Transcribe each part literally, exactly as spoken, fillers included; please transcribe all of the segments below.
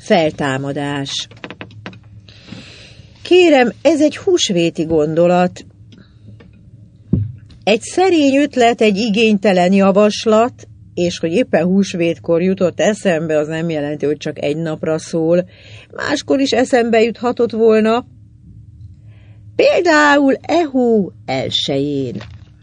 Feltámadás. Kérem, ez egy húsvéti gondolat. Egy szerény ötlet, egy igénytelen javaslat, és hogy éppen húsvétkor jutott eszembe, az nem jelenti, hogy csak egy napra szól. Máskor is eszembe juthatott volna. Például e hó elsején.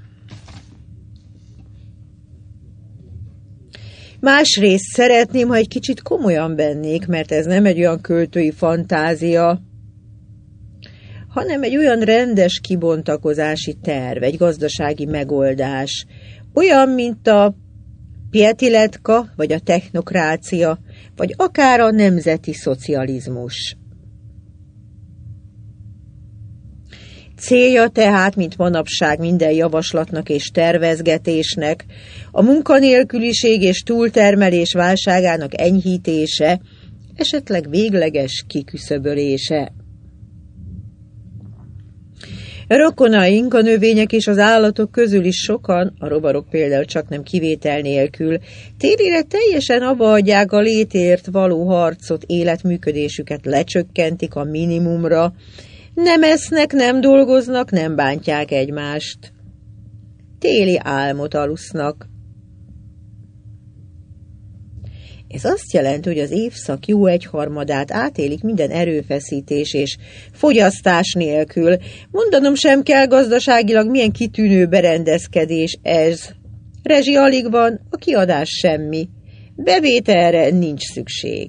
Másrészt szeretném, ha egy kicsit komolyan vennék, mert ez nem egy olyan költői fantázia, hanem egy olyan rendes kibontakozási terv, egy gazdasági megoldás. Olyan, mint a pietiletka, vagy a technokrácia, vagy akár a nemzeti szocializmus. Célja tehát, mint manapság minden javaslatnak és tervezgetésnek, a munkanélküliség és túltermelés válságának enyhítése, esetleg végleges kiküszöbölése. Rokonaink, a növények és az állatok közül is sokan, a rovarok például csak nem kivétel nélkül, télire teljesen abbahagyják a létért való harcot, életműködésüket lecsökkentik a minimumra, nem esznek, nem dolgoznak, nem bántják egymást. Téli álmot alusznak. Ez azt jelenti, hogy az évszak jó egyharmadát átélik minden erőfeszítés és fogyasztás nélkül. Mondanom sem kell gazdaságilag, milyen kitűnő berendezkedés ez. Rezsi alig van, a kiadás semmi. Bevételre nincs szükség.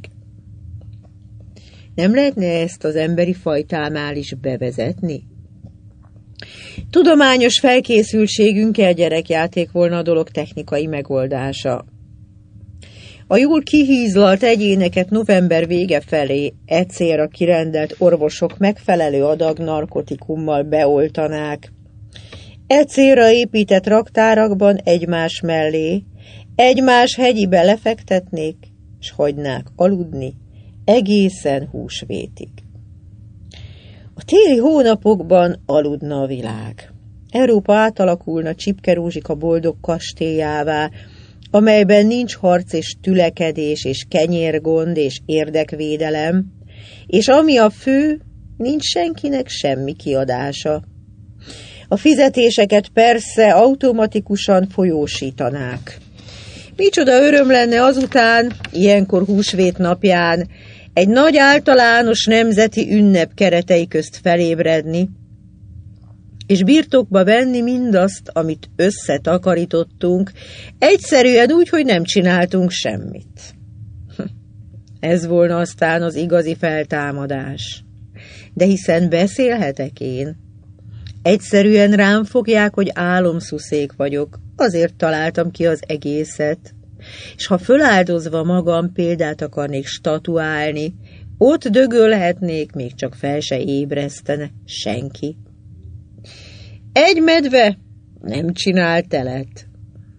Nem lehetne ezt az emberi fajtánál is bevezetni? Tudományos felkészültségünkkel gyerekjáték volna a dolog technikai megoldása. A jól kihízlalt egyéneket november vége felé e célra kirendelt orvosok megfelelő adag narkotikummal beoltanák. E célra épített raktárakban egymás mellé, egymás hegyibe lefektetnék, s hagynák aludni egészen húsvétig. A téli hónapokban aludna a világ. Európa átalakulna Csipke Rózsika boldog kastélyává, amelyben nincs harc és tülekedés és kenyérgond és érdekvédelem, és ami a fő, nincs senkinek semmi kiadása. A fizetéseket persze automatikusan folyósítanák. Micsoda öröm lenne azután, ilyenkor húsvét napján, egy nagy általános nemzeti ünnep keretei közt felébredni, és birtokba venni mindazt, amit összetakarítottunk, egyszerűen úgy, hogy nem csináltunk semmit. Ez volna aztán az igazi feltámadás. De hiszen beszélhetek én. Egyszerűen rám fogják, hogy álomszuszék vagyok, azért találtam ki az egészet. És ha föláldozva magam példát akarnék statuálni, ott dögölhetnék, még csak fel se ébresztene senki. Egy medve nem csinál telet.